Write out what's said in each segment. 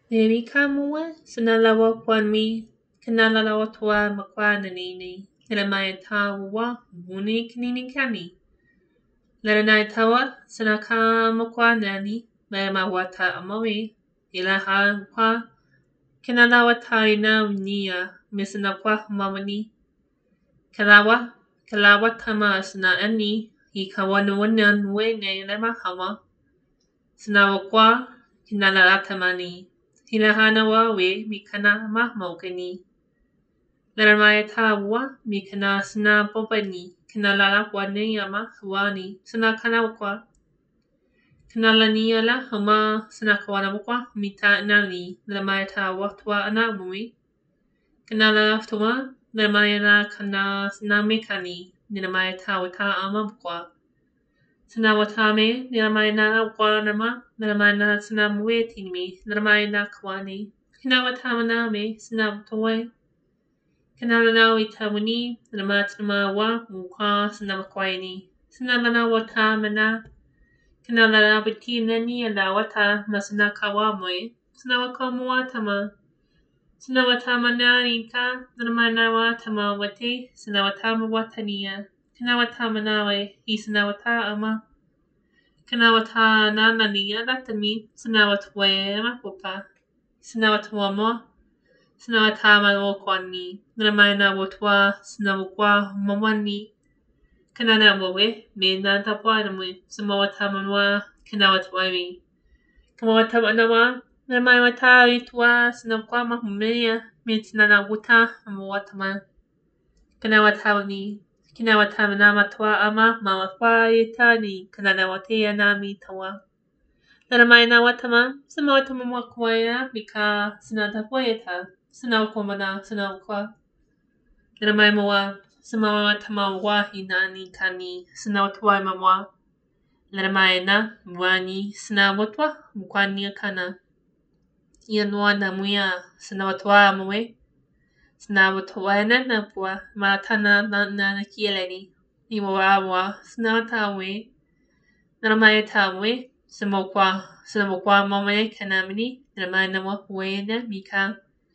Neri kamua, sinalawa kwanmi, kanalalawa toa makwananini, nilamaya tawa, wuni kinini kani. Laranai tawa, sinaka makwanani, mema wata amoe, ilaha kwa, kanalawa taina nia, misinakwa mamani. Kalawa tama sina ani, ikawanuanan wene lema hawa, sinawakwa, kinalalatamani. Hilahana wawe mikana mahmokani. Laramaya tawa mikana sna popani. Kanalala wane yama huani. Sna kanawakwa. Kanalania la hama sna kawanawakwa mita nani. Laramaya tawa twa anamui. Kanala twa. Laramaya na kana sna mekani. Nilamaya tawa ta amamkwa. Sinawatame, Nilamayana Wanama, Nilamayana Sinamwetinmi, Nilamayana Kwani, Kinawatamaname, Sinawtoy, Kanalanawi Tawani, Nilamatamawa, Muka, Sinamakwani, Sinamanawatamana, Kanalanabitinani, and Awata, Masinakawamwe, Sinawakamuatama, Sinawatamanarika, Nilamanawatama Wate, Sinawatama Kanawatamanawe, Isanawata ama Kanawata nanania latami, Sanawatwe mapupa, Sanawatwama, Sanawatama wokwani, Namayana wotwa, Sanawakwa mamani, Kananawe, Mena tapwanamwe, Samawatamanwa, Kanawatwami, Kamawatamawa, Namayata itwa, Sanawakwa mahumea, Mitsanawuta, Amawatama, Kanawatawani. Kinawatamana twa ama mawakwa itani kananawatea nami tawa. Naramaina watama, samawatama mwakwaya, mika sinatapoeta, sinawakomana, sinawakwa. Naramaima samawatama wahi nani kani, sinawatwa mamwa. Naramaina, mwani, sinawatwa, mkwani kana. Yanwana muya, sinawatwa mwe. Snawatwana napwa matana na kieleni. Iwawa snatawe. Namayatawe. Samokwa mame kanamini. Namanama wena mika.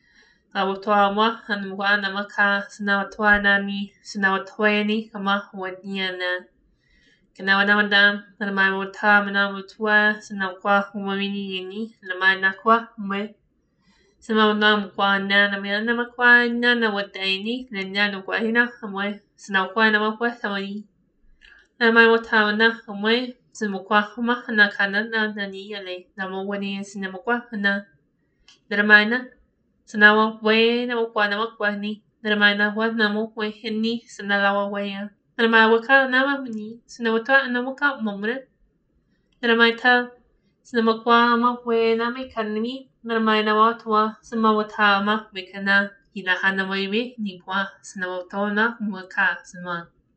Awatwawa hanwana maka snawatwanani. Snawatweni kama wanyana. Kanawanawanda. Namawatamana mutwa. Snawakwa umamini yini. Namanakwa mwe. Sama kwa nana miana kwa nana wataini na nana kwa hina amwe sina kwa na kwa tawani na mai watawana amwe sama kwa huma na kana na nani yale na mo wani sina kwa na daramaina sina wa we na kwa na kwa ni daramaina wa na mo we hini sina lawa we ya daramaina waka na ma ni sina wata na waka momre daramaita sina kwa ma we na me kanni Naramaina watwa samawatama mekana hinahana waiwe nipwa sinawatona mwaka sinwa.